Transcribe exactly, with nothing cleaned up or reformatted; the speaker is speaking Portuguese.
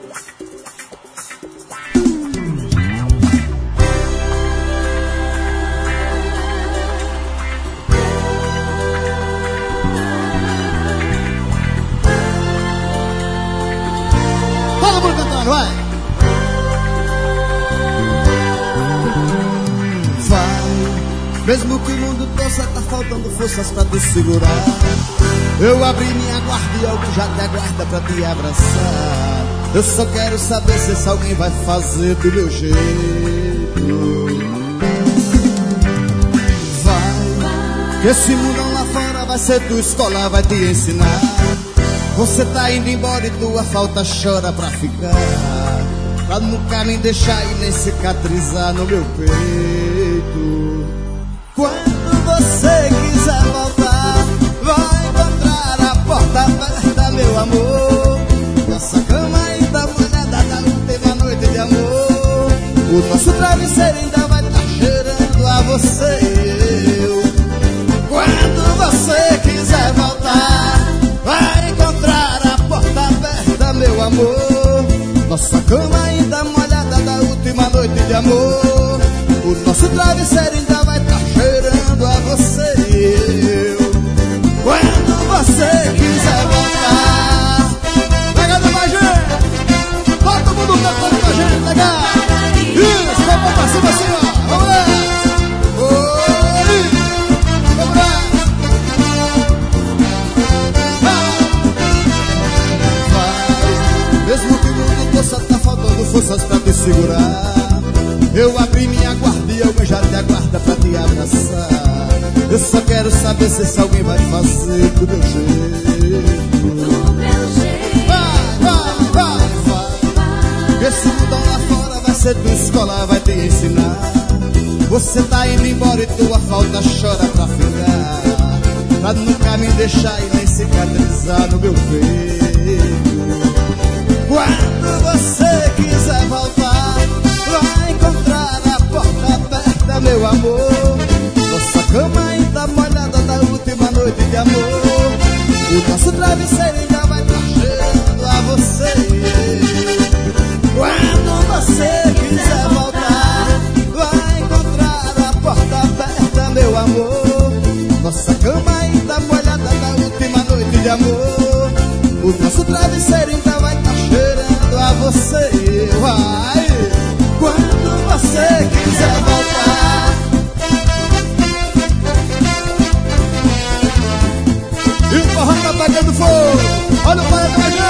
Todo mundo cantando, vai! Vai, mesmo que o mundo torça, tá faltando forças pra te segurar. Eu abri minha guarda e alguém já te aguarda pra te abraçar. Eu só quero saber se esse alguém vai fazer do meu jeito. Vai, que esse mundão lá fora vai ser tua escola, vai te ensinar. Você tá indo embora e tua falta chora pra ficar, pra nunca me deixar e nem cicatrizar no meu peito. Quando você quiser voltar, vai encontrar a porta aberta, meu amor. Nossa cama ainda molhada da última noite de amor. O nosso travesseiro ainda vai estar cheirando a você e eu. Quando você quiser voltar, vai encontrar a porta aberta, meu amor. Nossa cama ainda molhada da última noite de amor. O nosso travesseiro ainda vai estar cheirando a você e eu. Quando você quiser voltar, pegando mais gente, todo mundo cantando com a gente, legal. Isso, vamos pra cima assim, ó, vamos lá. Oi, vamos lá. Vai, mesmo que o mundo possa tá faltando forças pra te segurar. Eu abri minha guarda e alguém já te aguarda pra te abraçar. Eu só quero saber se esse alguém vai fazer do meu jeito. Do meu jeito. Vai, vai, vai, vai. Esse mundão lá fora vai ser tua escola, vai te ensinar. Você tá indo embora e tua falta chora pra ficar, pra nunca me deixar e nem cicatrizar no meu peito. Quando você quiser voltar, vai encontrar a porta aberta, meu amor. Nossa cama ainda molhada da última noite de amor. O nosso travesseiro ainda vai estar cheirando a você. Quando você quiser voltar, vai encontrar a porta aberta, meu amor. Nossa cama ainda molhada da última noite de amor. O nosso travesseiro ainda vai estar cheirando a você. Vai, quando você quiser voltar. E o forró tá pegando fogo. Olha o pai da gente.